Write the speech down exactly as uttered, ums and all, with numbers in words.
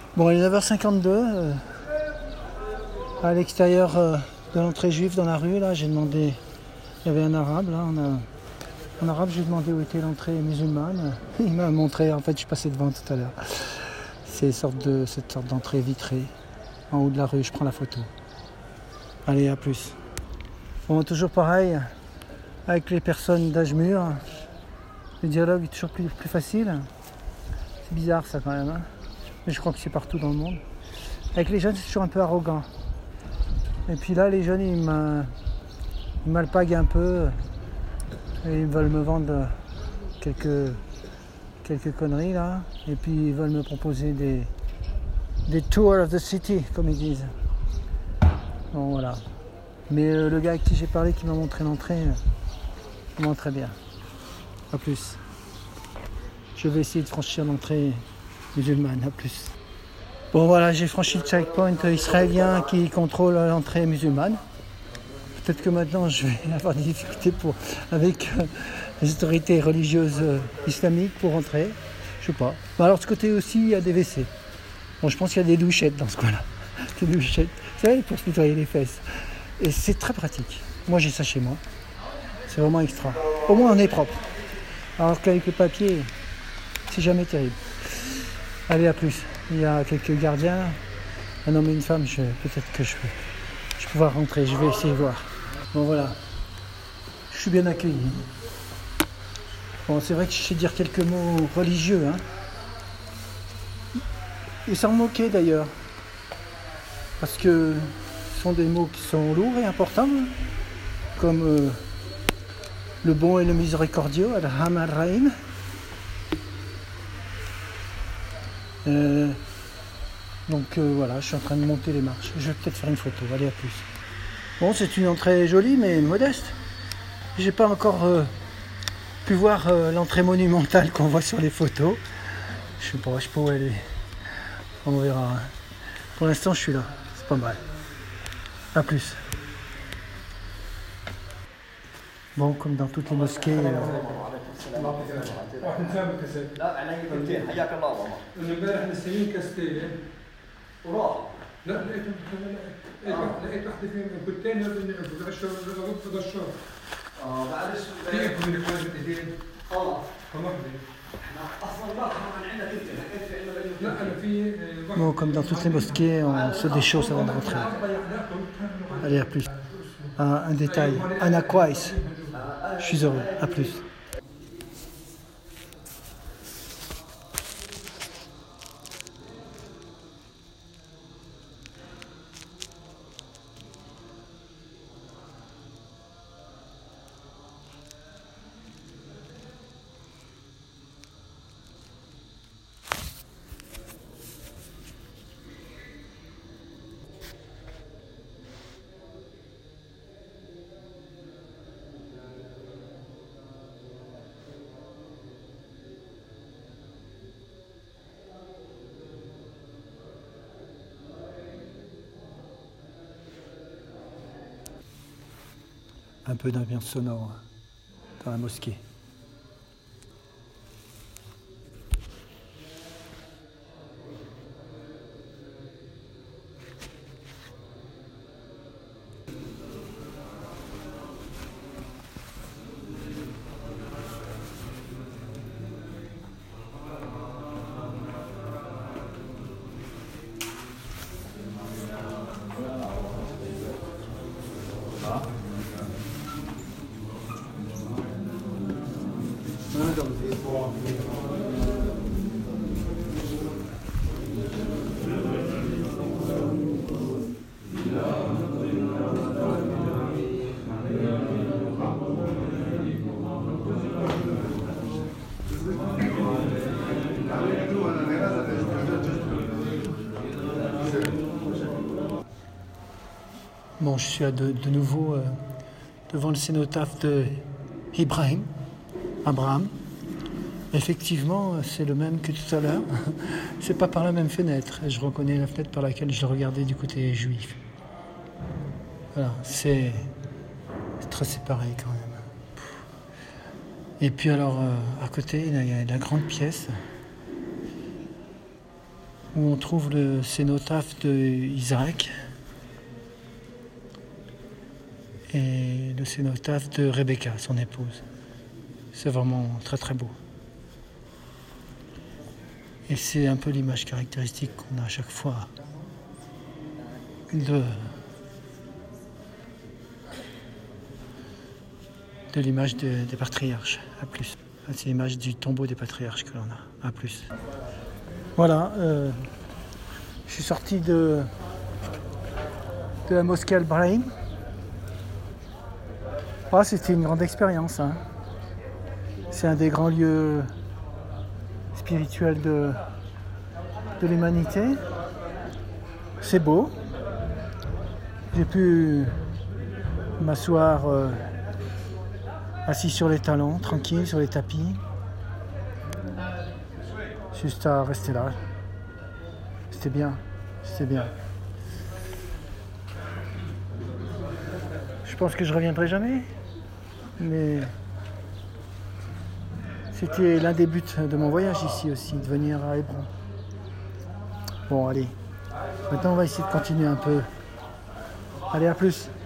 Bon, il est neuf heures cinquante-deux. Euh, à l'extérieur euh, de l'entrée juive dans la rue, là, j'ai demandé. Il y avait un arabe, là. On a, en arabe, j'ai demandé où était l'entrée musulmane. Il m'a montré, en fait, je suis passé devant tout à l'heure. C'est sorte de, cette sorte d'entrée vitrée. En haut de la rue, je prends la photo. Allez, à plus. Bon, toujours pareil, avec les personnes d'âge mûr. Le dialogue est toujours plus, plus facile. C'est bizarre, ça, quand même. Hein, mais je crois que c'est partout dans le monde. Avec les jeunes, c'est toujours un peu arrogant. Et puis là, les jeunes, ils me... ils m'alpaguent un peu. Et ils veulent me vendre quelques, quelques conneries, là. Et puis, ils veulent me proposer des, des tours of the city, comme ils disent. Bon, voilà. Mais euh, le gars avec qui j'ai parlé, qui m'a montré l'entrée, euh, vraiment très bien. A plus. Je vais essayer de franchir l'entrée musulmane. A plus. Bon voilà, j'ai franchi le checkpoint israélien qui contrôle l'entrée musulmane. Peut-être que maintenant je vais avoir des difficultés pour, avec euh, les autorités religieuses euh, islamiques pour entrer. Je sais pas. Mais alors de ce côté aussi, il y a des W C. Bon, je pense qu'il y a des douchettes dans ce coin-là. Des douchettes. Vous savez, pour se nettoyer les fesses. Et c'est très pratique. Moi j'ai ça chez moi. C'est vraiment extra. Au moins on est propre. Alors qu'avec le papier, c'est jamais terrible. Allez, à plus. Il y a quelques gardiens, un homme et une femme. Je, peut-être que je vais, je vais pouvoir rentrer. Je vais essayer de voir. Bon voilà. Je suis bien accueilli. Bon, c'est vrai que je sais dire quelques mots religieux. Hein. Et sans me moquer d'ailleurs. Parce que ce sont des mots qui sont lourds et importants. Comme euh, le bon et le miséricordieux, Al-Rahman Ar-Rahim. Euh, donc euh, voilà, je suis en train de monter les marches. Je vais peut-être faire une photo. Allez, à plus. Bon, c'est une entrée jolie mais modeste. J'ai pas encore euh, pu voir euh, l'entrée monumentale qu'on voit sur les photos. Je sais pas, je sais pas où elle est. On verra. Hein. Pour l'instant, je suis là. C'est pas mal. À plus. Bon, comme dans toutes les mosquées. Euh... لا لقيت لقيت واحدة فيهم كنت تاني في الشهر في الشهر اه معلش في اكل من اخوان الايدين اه كمحدة احنا اصلا ما كمان عندنا كنت حكيت في انه لا انا في Bon, comme dans toutes les mosquées, on se déchausse avant de rentrer. Allez, à plus. Ah, un détail, un aquaïs. Je suis heureux, à plus. Un peu d'ambiance sonore dans la mosquée. Bon, je suis de, de nouveau euh, devant le cénotaphe de Ibrahim, Abraham. Effectivement, c'est le même que tout à l'heure. C'est pas par la même fenêtre. Je reconnais la fenêtre par laquelle je le regardais du côté juif. Voilà, c'est très séparé quand même. Et puis alors, euh, à côté, il y a la grande pièce. où on trouve le cénotaphe d'Isaac et le cénotaphe de Rebecca, son épouse. C'est vraiment très très beau. Et c'est un peu l'image caractéristique qu'on a à chaque fois de, de l'image de, des patriarches, à plus. C'est l'image du tombeau des patriarches que l'on a, à plus. Voilà, euh, je suis sorti de, de la mosquée Al-Brahim. Ah, c'était une grande expérience. Hein. C'est un des grands lieux spirituels de, de l'humanité. C'est beau. J'ai pu m'asseoir euh, assis sur les talons, tranquille, sur les tapis. Juste à rester là. C'était bien. C'était bien. Je pense que je reviendrai jamais. Mais c'était l'un des buts de mon voyage ici aussi, de venir à Hébron. Bon, allez. Maintenant, on va essayer de continuer un peu. Allez, à plus.